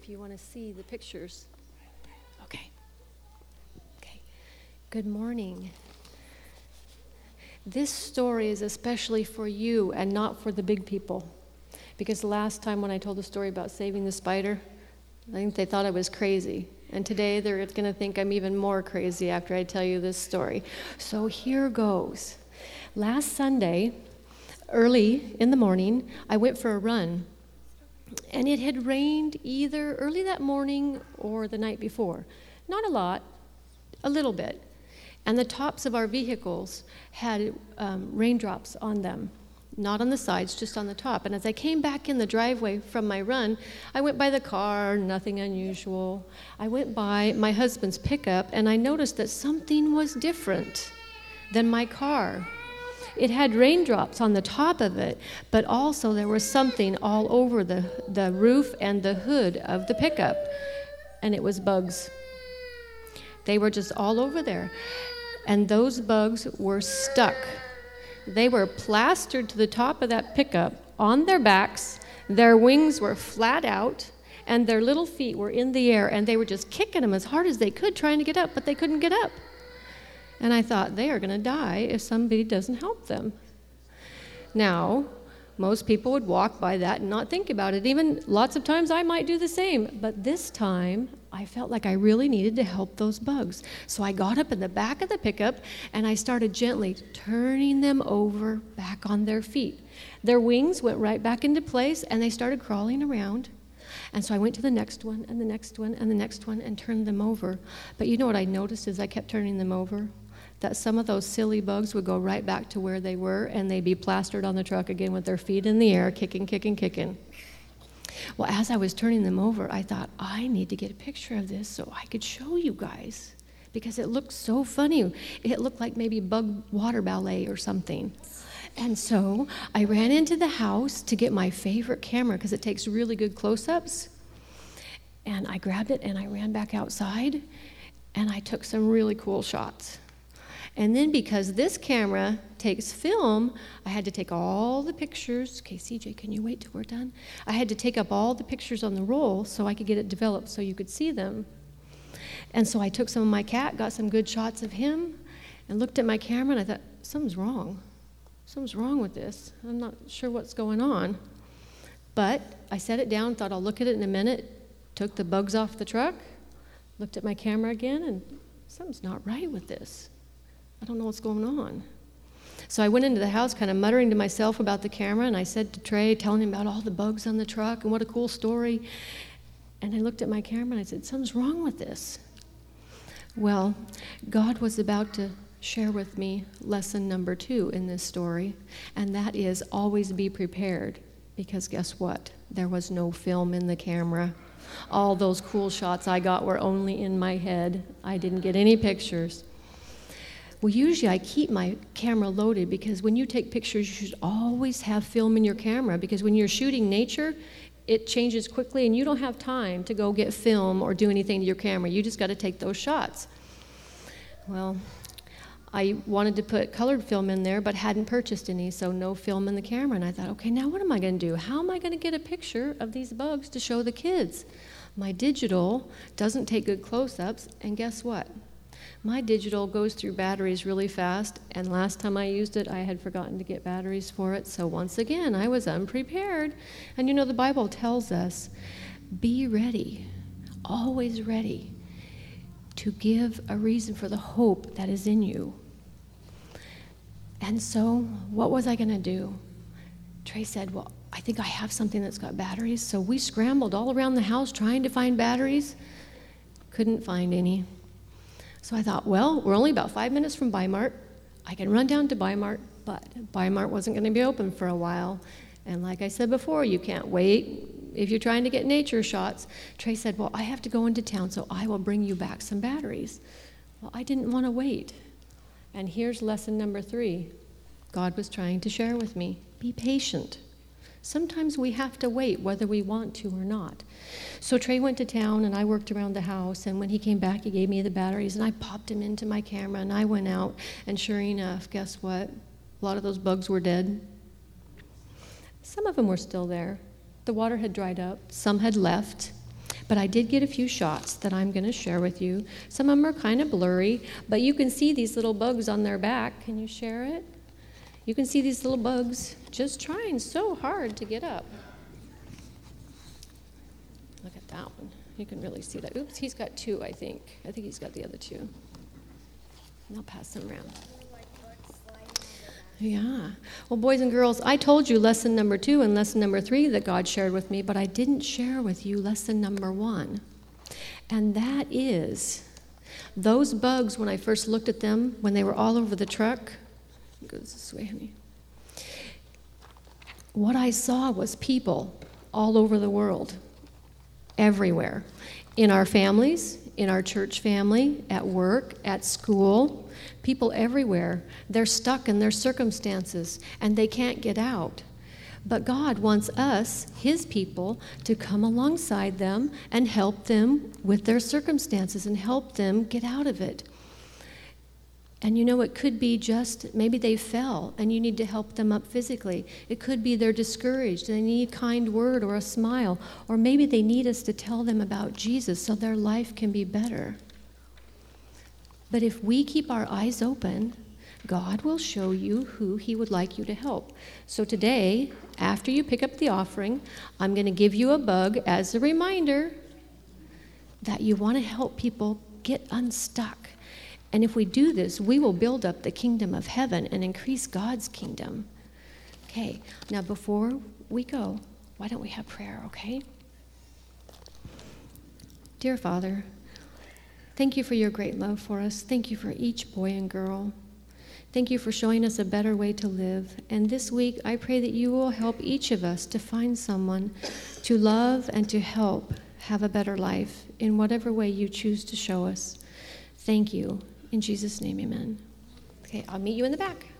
if you want to see the pictures. Okay. Good morning. This story is especially for you and not for the big people. Because last time when I told the story about saving the spider, I think they thought I was crazy. And today they're going to think I'm even more crazy after I tell you this story. So here goes. Last Sunday, early in the morning, I went for a run. And it had rained either early that morning or the night before. Not a lot, a little bit. And the tops of our vehicles had raindrops on them. Not on the sides, just on the top. And as I came back in the driveway from my run, I went by the car, nothing unusual. I went by my husband's pickup, and I noticed that something was different than my car. It had raindrops on the top of it, but also there was something all over the roof and the hood of the pickup, and it was bugs. They were just all over there, and those bugs were stuck. They were plastered to the top of that pickup on their backs, their wings were flat out, and their little feet were in the air, and they were just kicking them as hard as they could, trying to get up, but they couldn't get up. And I thought, they are going to die if somebody doesn't help them. Now, most people would walk by that and not think about it. Even lots of times I might do the same. But this time, I felt like I really needed to help those bugs. So I got up in the back of the pickup and I started gently turning them over back on their feet. Their wings went right back into place and they started crawling around. And so I went to the next one and the next one and the next one and turned them over. But you know what I noticed as I kept turning them over? That some of those silly bugs would go right back to where they were and they'd be plastered on the truck again with their feet in the air, kicking. Well, as I was turning them over, I thought, I need to get a picture of this so I could show you guys because it looked so funny. It looked like maybe bug water ballet or something. And so I ran into the house to get my favorite camera because it takes really good close-ups. And I grabbed it and I ran back outside and I took some really cool shots. And then because this camera takes film, I had to take all the pictures. Okay, CJ, can you wait till we're done? I had to take up all the pictures on the roll so I could get it developed so you could see them. And so I took some of my cat, got some good shots of him, and looked at my camera, and I thought, something's wrong. Something's wrong with this. I'm not sure what's going on. But I set it down, thought I'll look at it in a minute, took the bugs off the truck, looked at my camera again, and something's not right with this. I don't know what's going on. So I went into the house kind of muttering to myself about the camera, and I said to Trey, telling him about all the bugs on the truck and what a cool story. And I looked at my camera and I said, something's wrong with this. Well, God was about to share with me lesson number 2 in this story, and that is always be prepared, because guess what? There was no film in the camera. All those cool shots I got were only in my head. I didn't get any pictures. Well, usually I keep my camera loaded because when you take pictures, you should always have film in your camera because when you're shooting nature, it changes quickly and you don't have time to go get film or do anything to your camera. You just got to take those shots. Well, I wanted to put colored film in there but hadn't purchased any, so no film in the camera. And I thought, okay, now what am I going to do? How am I going to get a picture of these bugs to show the kids? My digital doesn't take good close-ups, and guess what? My digital goes through batteries really fast, and last time I used it, I had forgotten to get batteries for it, so once again, I was unprepared. And you know, the Bible tells us, be ready, always ready, to give a reason for the hope that is in you. And so, what was I going to do? Trey said, well, I think I have something that's got batteries, so we scrambled all around the house trying to find batteries. Couldn't find any. So I thought, well, we're only about 5 minutes from Bi-Mart. I can run down to Bi-Mart, but Bi-Mart wasn't going to be open for a while. And like I said before, you can't wait if you're trying to get nature shots. Trey said, well, I have to go into town, so I will bring you back some batteries. Well, I didn't want to wait. And here's lesson number 3. God was trying to share with me, be patient. Sometimes we have to wait whether we want to or not. So Trey went to town and I worked around the house, and when he came back he gave me the batteries and I popped them into my camera and I went out, and sure enough, guess what? A lot of those bugs were dead. Some of them were still there. The water had dried up, some had left, But I did get a few shots that I'm going to share with you. Some of them are kind of blurry, but you can see these little bugs on their back. Can you share it? You can see these little bugs just trying so hard to get up. Look at that one. You can really see that. Oops, he's got two, I think. I think he's got the other two. And I'll pass them around. Yeah. Well, boys and girls, I told you lesson number 2 and lesson number 3 that God shared with me, but I didn't share with you lesson number 1. And that is those bugs, when I first looked at them, when they were all over the truck. It goes this way, honey. What I saw was people all over the world, everywhere, in our families, in our church family, at work, at school, people everywhere. They're stuck in their circumstances and they can't get out. But God wants us, His people, to come alongside them and help them with their circumstances and help them get out of it. And you know, it could be just maybe they fell and you need to help them up physically. It could be they're discouraged and they need a kind word or a smile. Or maybe they need us to tell them about Jesus so their life can be better. But if we keep our eyes open, God will show you who He would like you to help. So today, after you pick up the offering, I'm going to give you a bug as a reminder that you want to help people get unstuck. And if we do this, we will build up the kingdom of heaven and increase God's kingdom. Okay, now before we go, why don't we have prayer, okay? Dear Father, thank you for your great love for us. Thank you for each boy and girl. Thank you for showing us a better way to live. And this week, I pray that you will help each of us to find someone to love and to help have a better life in whatever way you choose to show us. Thank you. In Jesus' name, amen. Okay, I'll meet you in the back.